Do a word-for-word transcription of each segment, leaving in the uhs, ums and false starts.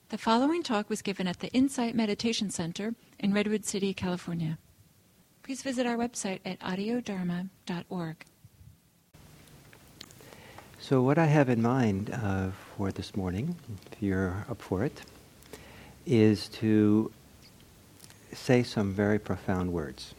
The following talk was given at the Insight Meditation Center in Redwood City, California. Please visit our website at audio dharma dot org. So what I have in mind uh, for this morning, if you're up for it, is to say some very profound words.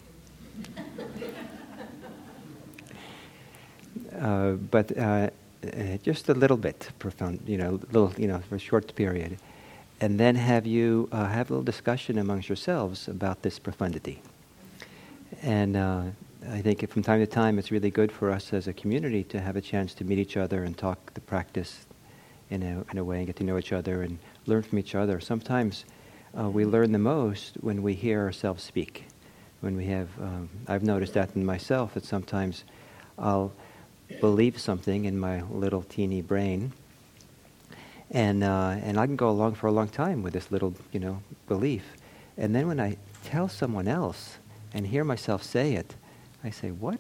uh, but uh, uh, just a little bit profound, you know, little, you know, for a short period. And then have you uh, have a little discussion amongst yourselves about this profundity. And uh, I think from time to time it's really good for us as a community to have a chance to meet each other and talk the practice in a, in a way and get to know each other and learn from each other. Sometimes uh, we learn the most when we hear ourselves speak. When we have, um, I've noticed that in myself, that sometimes I'll believe something in my little teeny brain, And uh, and I can go along for a long time with this little, you know, belief. And then when I tell someone else and hear myself say it, I say, what?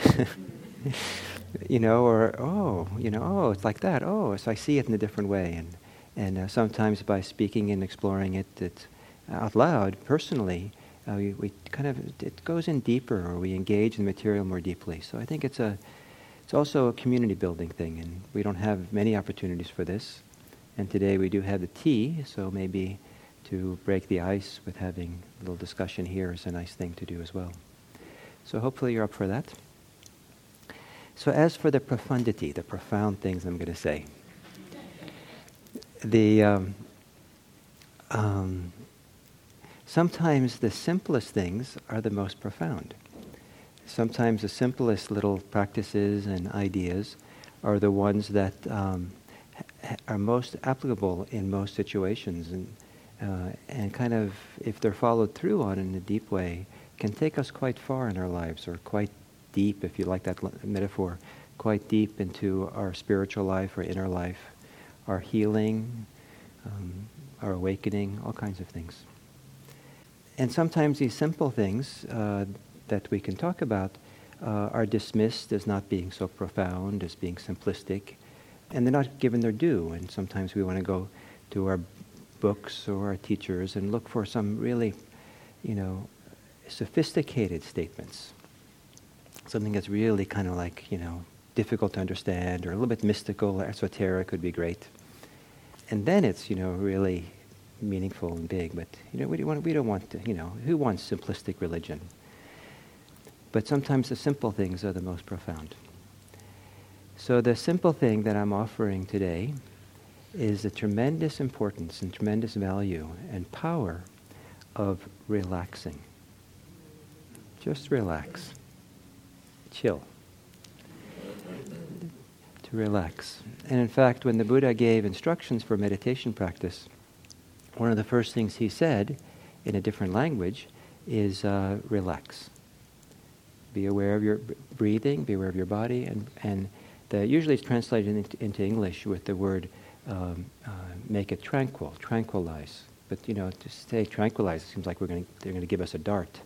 you know, or, oh, you know, oh, it's like that. Oh, so I see it in a different way. And and uh, sometimes by speaking and exploring it, it out loud, personally, uh, we, we kind of, it goes in deeper, or we engage in the material more deeply. So I think it's a, it's also a community building thing, and we don't have many opportunities for this. And today we do have the tea, so maybe to break the ice with having a little discussion here is a nice thing to do as well. So hopefully you're up for that. So as for the profundity, the profound things I'm going to say, the um, um, sometimes the simplest things are the most profound. Sometimes the simplest little practices and ideas are the ones that um, are most applicable in most situations, and uh, and kind of, if they're followed through on in a deep way, can take us quite far in our lives, or quite deep, if you like that l- metaphor, quite deep into our spiritual life, our inner life, our healing, um, our awakening, all kinds of things. And sometimes these simple things uh, that we can talk about uh, are dismissed as not being so profound, as being simplistic, and they're not given their due. And sometimes we want to go to our books or our teachers and look for some really, you know, sophisticated statements. Something that's really kind of like, you know, difficult to understand, or a little bit mystical or esoteric would be great. And then it's, you know, really meaningful and big. But, you know, we don't want, we don't want to, you know, who wants simplistic religion? But sometimes the simple things are the most profound. So the simple thing that I'm offering today is the tremendous importance and tremendous value and power of relaxing. Just relax. Chill. To relax. And in fact, when the Buddha gave instructions for meditation practice, one of the first things he said, in a different language, is uh, relax. Be aware of your b- breathing, be aware of your body, and and The, usually it's translated into, into English with the word um, uh, make it tranquil, tranquilize. But, you know, to say tranquilize, it seems like we're going they're going to give us a dart.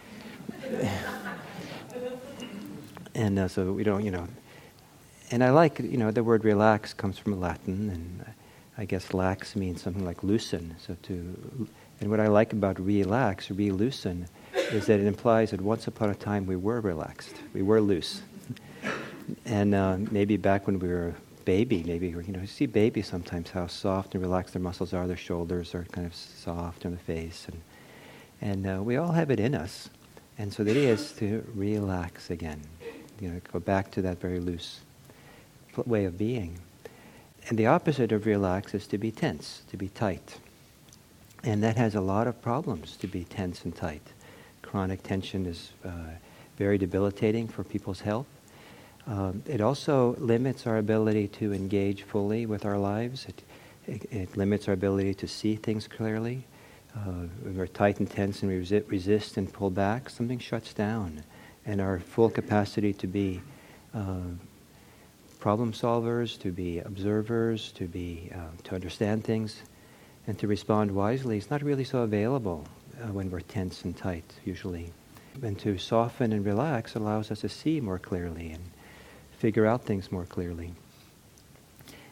and uh, so we don't, you know. And I like, you know, the word relax comes from Latin, and I guess lax means something like loosen. So to, and what I like about relax, re-loosen, is that it implies that once upon a time we were relaxed, we were loose. And uh, maybe back when we were a baby, maybe, you know, you see babies sometimes, how soft and relaxed their muscles are, their shoulders are kind of soft on the face. And and uh, we all have it in us. And so the idea is to relax again, you know, go back to that very loose way of being. And the opposite of relax is to be tense, to be tight. And that has a lot of problems, to be tense and tight. Chronic tension is uh, very debilitating for people's health. Um, it also limits our ability to engage fully with our lives. It, it, it limits our ability to see things clearly. Uh, when we're tight and tense and we resi- resist and pull back, something shuts down. And our full capacity to be uh, problem solvers, to be observers, to be uh, to understand things, and to respond wisely is not really so available uh, when we're tense and tight, usually. And to soften and relax allows us to see more clearly and figure out things more clearly.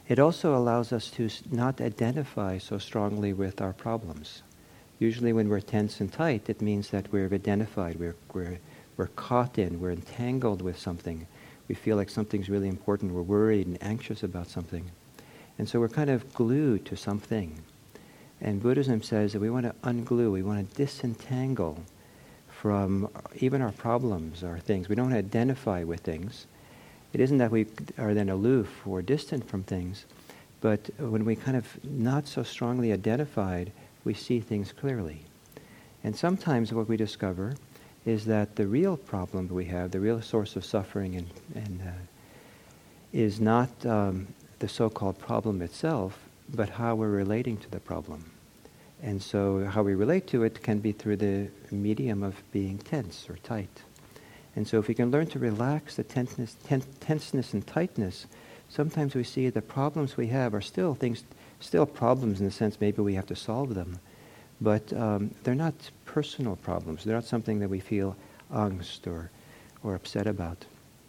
It also allows us to not identify so strongly with our problems. Usually when we're tense and tight, it means that we're identified, we're, we're, we're caught in, we're entangled with something. We feel like something's really important, we're worried and anxious about something. And so we're kind of glued to something. And Buddhism says that we want to unglue, we want to disentangle from even our problems, our things. We don't identify with things. It isn't that we are then aloof or distant from things, but when we kind of not so strongly identified, we see things clearly. And sometimes what we discover is that the real problem we have, the real source of suffering and, and uh, is not um, the so-called problem itself, but how we're relating to the problem. And so how we relate to it can be through the medium of being tense or tight. And so if we can learn to relax the tenseness, ten, tenseness and tightness, sometimes we see the problems we have are still things, still problems in the sense maybe we have to solve them, but um, they're not personal problems. They're not something that we feel angst or, or upset about.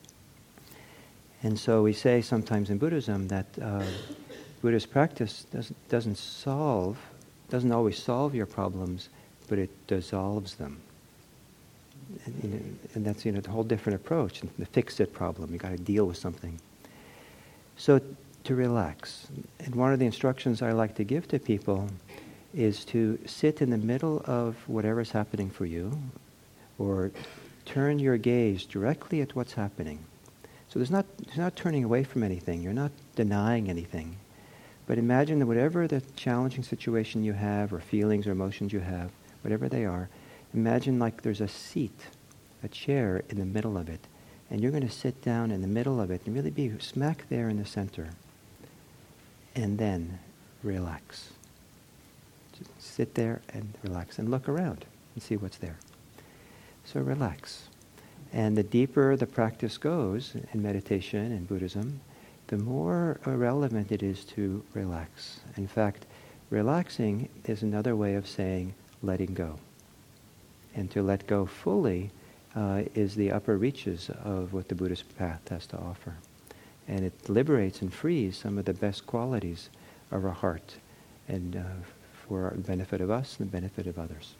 And so we say sometimes in Buddhism that uh, Buddhist practice doesn't, doesn't solve, doesn't always solve your problems, but it dissolves them. And, you know, and that's you know a whole different approach. The fix-it problem, you got to deal with something. So to relax, and one of the instructions I like to give to people is to sit in the middle of whatever's happening for you, or turn your gaze directly at what's happening. So there's not there's not turning away from anything. You're not denying anything. But imagine that whatever the challenging situation you have, or feelings or emotions you have, whatever they are, imagine like there's a seat, a chair in the middle of it, and you're going to sit down in the middle of it and really be smack there in the center. And then relax. Just sit there and relax and look around and see what's there. So relax. And the deeper the practice goes in meditation and Buddhism, the more relevant it is to relax. In fact, relaxing is another way of saying letting go. And to let go fully uh, is the upper reaches of what the Buddhist path has to offer. And it liberates and frees some of the best qualities of our heart, and uh, for the benefit of us and the benefit of others.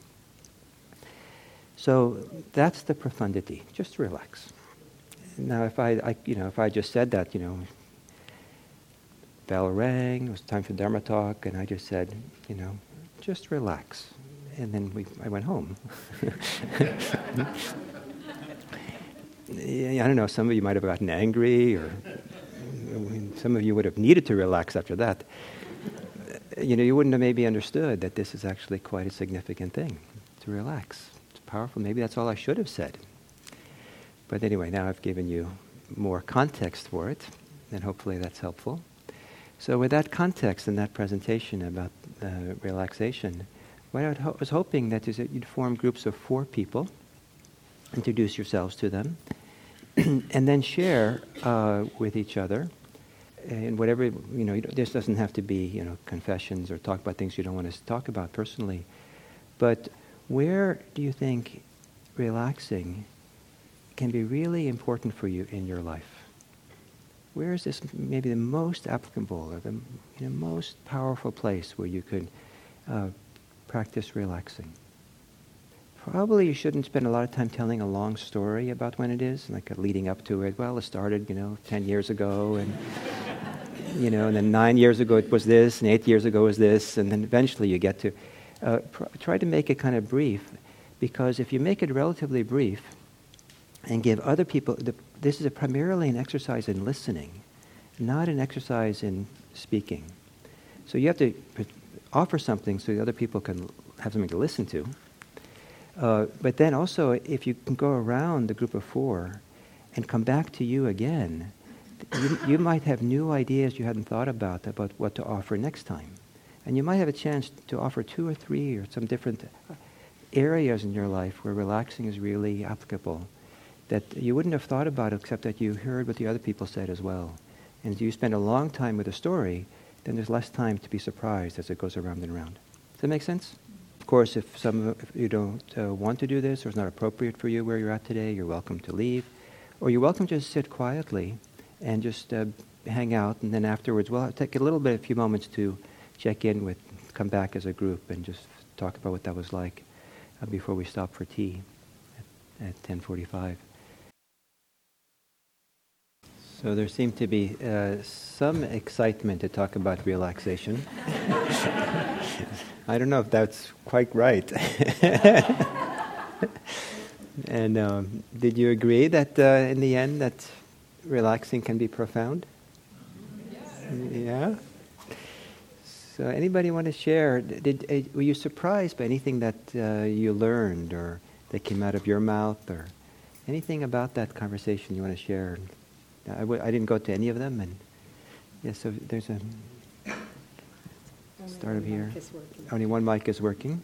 So that's the profundity. Just relax. Now, if I, I, you know, if I just said that, you know, bell rang, it was time for Dharma talk, and I just said, you know, just relax. And then we, I went home. I don't know, some of you might have gotten angry, or some of you would have needed to relax after that. You know, you wouldn't have maybe understood that this is actually quite a significant thing, to relax. It's powerful. Maybe that's all I should have said. But anyway, now I've given you more context for it, and hopefully that's helpful. So with that context and that presentation about uh, relaxation, what I ho- was hoping that is that you'd form groups of four people, introduce yourselves to them, and then share uh, with each other. And whatever, you know, you this doesn't have to be, you know, confessions or talk about things you don't want to talk about personally. But where do you think relaxing can be really important for you in your life? Where is this maybe the most applicable or the you know, most powerful place where you could uh, practice relaxing? Probably you shouldn't spend a lot of time telling a long story about when it is, like uh, leading up to it. Well, it started, you know, ten years ago, and you know, and then nine years ago it was this, and eight years ago was this, and then eventually you get to uh, pr- try to make it kind of brief, because if you make it relatively brief and give other people, the, this is a primarily an exercise in listening, not an exercise in speaking. So you have to offer something so the other people can have something to listen to. Uh, but then also, if you can go around the group of four and come back to you again, you, you might have new ideas you hadn't thought about, about what to offer next time. And you might have a chance to offer two or three or some different areas in your life where relaxing is really applicable that you wouldn't have thought about except that you heard what the other people said as well. And if you spend a long time with a story, then there's less time to be surprised as it goes around and around. Does that make sense? Of course, if some if you don't uh, want to do this or it's not appropriate for you where you're at today, you're welcome to leave. Or you're welcome to just sit quietly and just uh, hang out, and then afterwards we'll take a little bit, a few moments to check in with, come back as a group and just talk about what that was like uh, before we stop for tea at, at ten forty-five. So there seemed to be uh, some excitement to talk about relaxation. I don't know if that's quite right. And um, did you agree that uh, in the end that relaxing can be profound? Yes. Yeah? So anybody want to share? Did, uh, were you surprised by anything that uh, you learned or that came out of your mouth, or anything about that conversation you want to share? I, w- I didn't go to any of them, and yeah, so there's a start of here. Only one mic is working.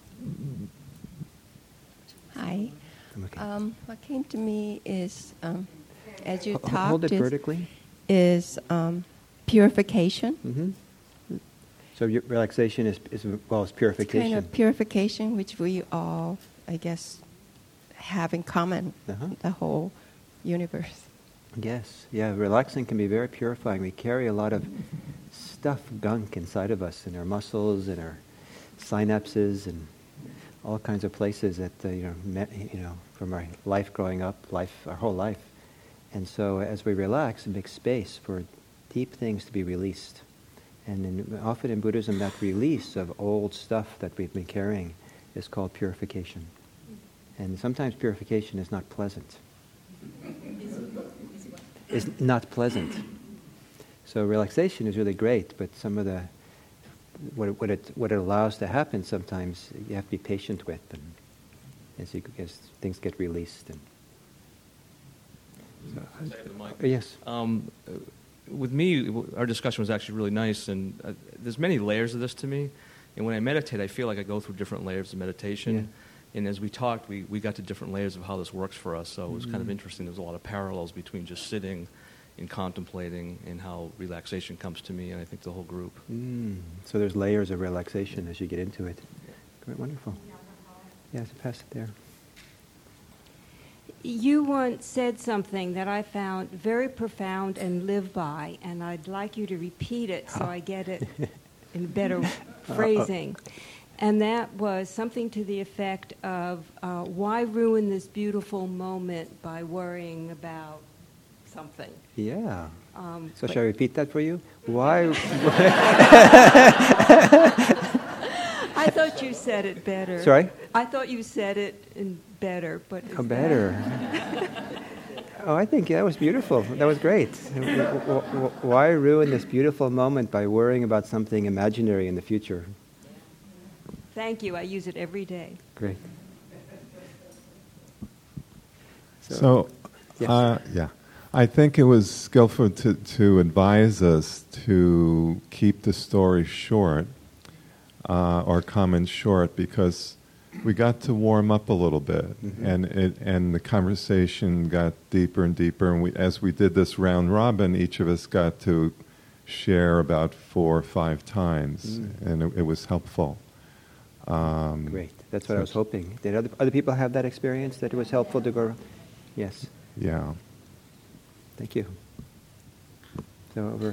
Hi. Okay. Um, what came to me is, um, as you H- talked, hold it is, vertically. is um, purification. Mm-hmm. So your relaxation is, is well as purification. It's kind of purification, which we all, I guess, have in common. Uh-huh. The whole universe. Yes, yeah. Relaxing can be very purifying. We carry a lot of stuff, gunk inside of us, in our muscles, in our synapses, and all kinds of places that uh, you know, met, you know, from our life growing up, life, our whole life. And so, as we relax, it makes space for deep things to be released. And in, often in Buddhism, that release of old stuff that we've been carrying is called purification. And sometimes purification is not pleasant. Is not pleasant. So relaxation is really great, but some of the what it, what it what it allows to happen sometimes you have to be patient with, and as you, as things get released. And so, uh, yes. Um, with me, our discussion was actually really nice, and uh, there's many layers of this to me. And when I meditate, I feel like I go through different layers of meditation. Yeah. And as we talked, we, we got to different layers of how this works for us. So it was Mm-hmm. kind of interesting. There's a lot of parallels between just sitting and contemplating and how relaxation comes to me, and I think the whole group. Mm. So there's layers of relaxation as you get into it. Great, wonderful. Yes, pass it there. You once said something that I found very profound and live by, and I'd like you to repeat it so I get it in better phrasing. And that was something to the effect of, uh, why ruin this beautiful moment by worrying about something? Yeah. Um, So shall I repeat that for you? Why? I thought you said it better. Sorry? I thought you said it in better, but is Oh, that- better. Oh, I think that was beautiful. That was great. Why ruin this beautiful moment by worrying about something imaginary in the future? Thank you. I use it every day. Great. So, Yes. uh, yeah, I think it was skillful to, to advise us to keep the story short, uh, or comments short, because we got to warm up a little bit, Mm-hmm. and it and the conversation got deeper and deeper. And we, as we did this round robin, each of us got to share about four or five times, Mm. and it, it was helpful. Um, Great. That's what I was hoping. Did other, other people have that experience, that it was helpful to go? Yes. Yeah. Thank you. So over.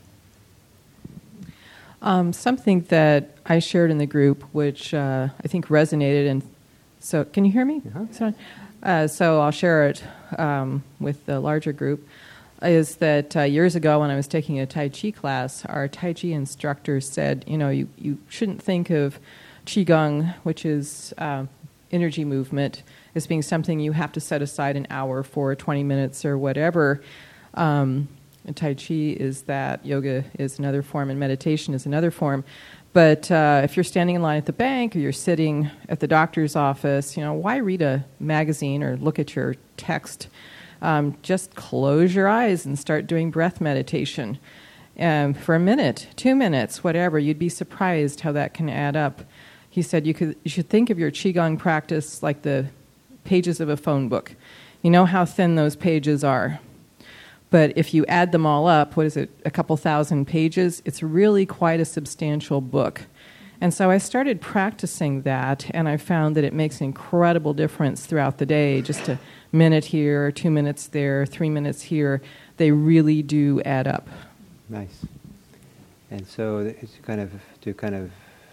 Um, something that I shared in the group, which uh, I think resonated, and so can you hear me? Uh-huh. So, uh, so I'll share it um, with the larger group. Is that uh, years ago when I was taking a Tai Chi class, our Tai Chi instructor said, you know, you, you shouldn't think of Qigong, which is uh, energy movement, as being something you have to set aside an hour for, twenty minutes or whatever. Um, and Tai Chi is that, yoga is another form, and meditation is another form. But uh, if you're standing in line at the bank or you're sitting at the doctor's office, you know, why read a magazine or look at your text? Um, just close your eyes and start doing breath meditation. Um, for a minute, two minutes, whatever, you'd be surprised how that can add up. He said you could you should think of your Qigong practice like the pages of a phone book. You know how thin those pages are. But if you add them all up, what is it, a couple thousand pages? It's really quite a substantial book. And so I started practicing that, and I found that it makes an incredible difference throughout the day, just a minute here, two minutes there, three minutes here. they really do add up. Nice. And so it's kind of to kind of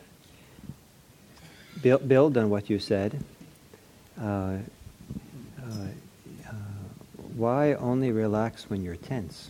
build, build on what you said. Uh, uh, uh, why only relax when you're tense?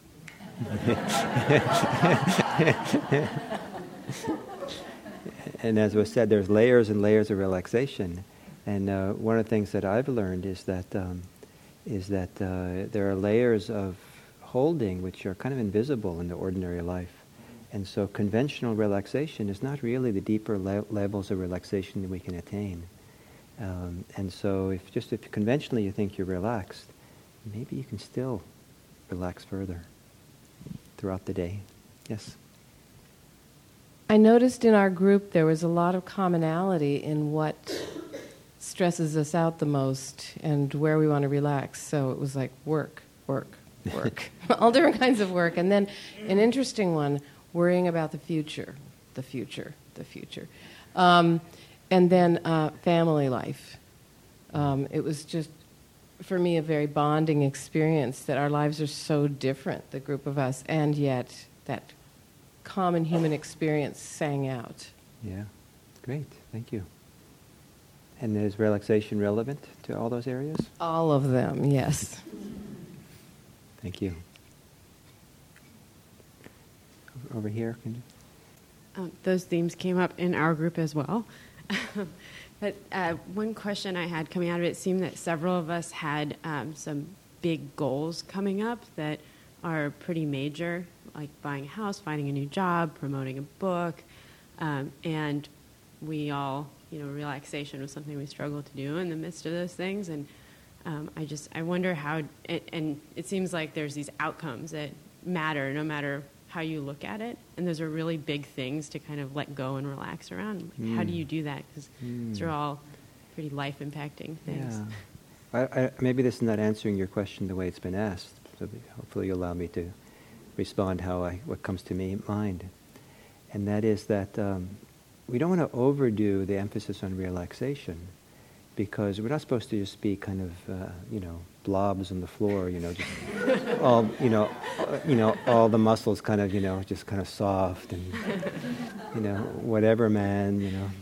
And as was said, there's layers and layers of relaxation. And uh, one of the things that I've learned is that um, is that uh, there are layers of holding which are kind of invisible in the ordinary life. And so conventional relaxation is not really the deeper le- levels of relaxation that we can attain. Um, and so if just if conventionally you think you're relaxed, maybe you can still relax further throughout the day. Yes? I noticed in our group there was a lot of commonality in what stresses us out the most and where we want to relax. So it was like work, work, work, all different kinds of work. And then an interesting one, worrying about the future, the future, the future. Um, and then uh, family life. Um, it was just, for me, a very bonding experience that our lives are so different, the group of us, and yet that common human experience sang out. Yeah, great, thank you. And is relaxation relevant to all those areas? All of them, yes. Thank you. Over here, can you? Um, those themes came up in our group as well. But uh, one question I had coming out of it, it seemed that several of us had um, some big goals coming up that are pretty major, like buying a house, finding a new job, promoting a book, um, and we all, you know, relaxation was something we struggled to do in the midst of those things, and um, I just, I wonder how, it, and it seems like there's these outcomes that matter no matter how you look at it, and those are really big things to kind of let go and relax around. Like, mm. How do you do that? Because mm. these are all pretty life-impacting things. Yeah. I, I, maybe this is not answering your question the way it's been asked, so hopefully you'll allow me to respond how I, what comes to me mind. And that is that um, we don't want to overdo the emphasis on relaxation, because we're not supposed to just be kind of, uh, you know, blobs on the floor, you know, just all, you know, uh, you know, all the muscles kind of, you know, just kind of soft and, you know, whatever, man, you know.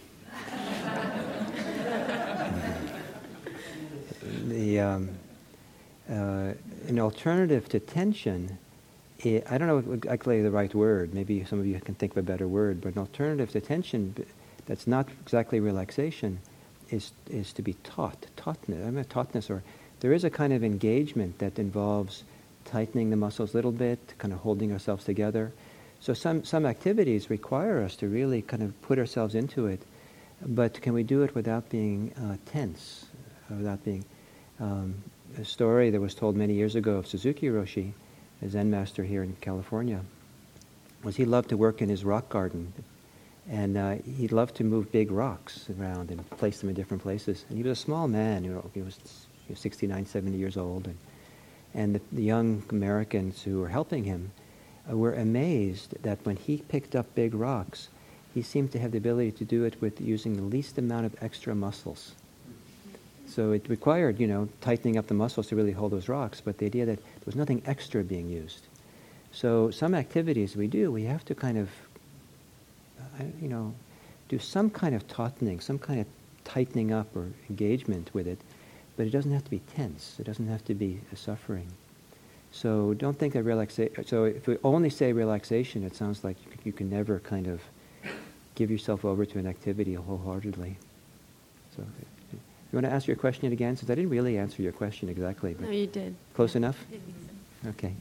The um, uh, an alternative to tension, it, I don't know exactly the right word. Maybe some of you can think of a better word, but an alternative to tension that's not exactly relaxation is is to be taut, tautness. I mean, tautness, or there is a kind of engagement that involves tightening the muscles a little bit, kind of holding ourselves together. So some some activities require us to really kind of put ourselves into it, but can we do it without being uh, tense, uh, without being um, a story that was told many years ago of Suzuki Roshi, a Zen master here in California, was he loved to work in his rock garden. And uh, he loved to move big rocks around and place them in different places. And he was a small man, you know, he was, he was sixty-nine, seventy years old. And, and the, the young Americans who were helping him uh, were amazed that when he picked up big rocks, he seemed to have the ability to do it with using the least amount of extra muscles. So it required, you know, tightening up the muscles to really hold those rocks, but the idea that there was nothing extra being used. So some activities we do, we have to kind of you know, do some kind of tautening, some kind of tightening up or engagement with it, but it doesn't have to be tense. It doesn't have to be a suffering. So don't think that relaxation, so if we only say relaxation, it sounds like you can, you can never kind of give yourself over to an activity wholeheartedly. So you want to ask your question again? Since I didn't really answer your question exactly. But no, you did. Close enough? So. Okay.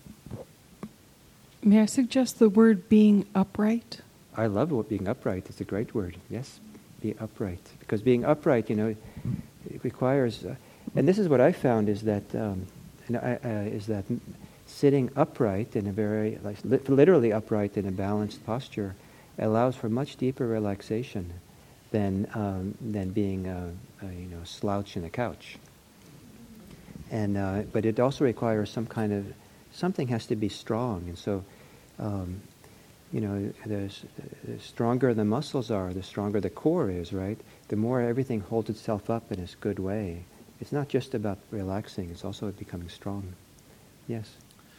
May I suggest the word being upright? I love being upright. It's a great word. Yes, be upright. Because being upright, you know, it requires, uh, and this is what I found is that, um, you know, I, uh, is that sitting upright in a very, like, li- literally upright in a balanced posture, allows for much deeper relaxation than um, than being, uh, uh, you know, slouch in a couch. And uh, but it also requires some kind of, something has to be strong, and so. Um, You know, the, the stronger the muscles are, the stronger the core is, right? The more everything holds itself up in a good way. It's not just about relaxing, it's also becoming strong. Yes?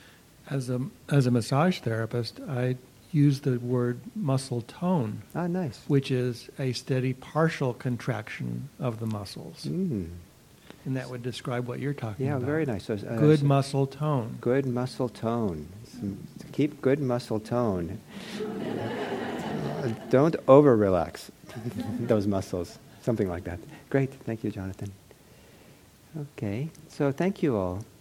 As a as a massage therapist, I use the word muscle tone. Ah, nice. Which is a steady partial contraction of the muscles. Mm. And that would describe what you're talking Yeah, about. very nice. So, uh, good so muscle tone. Good muscle tone. Some, keep good muscle tone. Uh, Don't over relax those muscles. Something like that. Great. Thank you, Jonathan. Okay. So thank you all.